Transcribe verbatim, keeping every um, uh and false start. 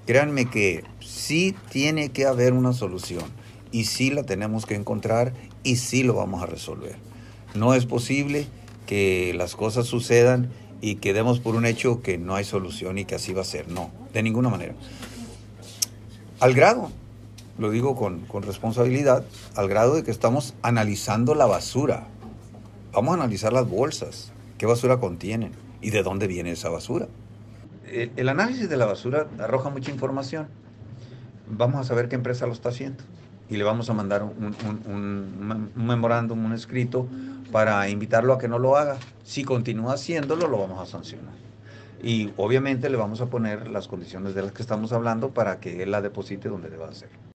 créanme que sí tiene que haber una solución y sí la tenemos que encontrar y sí lo vamos a resolver. No es posible que las cosas sucedan y que demos por un hecho que no hay solución y que así va a ser. No, de ninguna manera. Al grado, lo digo con, con responsabilidad, al grado de que estamos analizando la basura. Vamos a analizar las bolsas, qué basura contienen y de dónde viene esa basura. El, el análisis de la basura arroja mucha información. Vamos a saber qué empresa lo está haciendo y le vamos a mandar un, un, un, un memorándum, un escrito para invitarlo a que no lo haga. Si continúa haciéndolo, lo vamos a sancionar. Y obviamente le vamos a poner las condiciones de las que estamos hablando para que él la deposite donde deba hacerlo.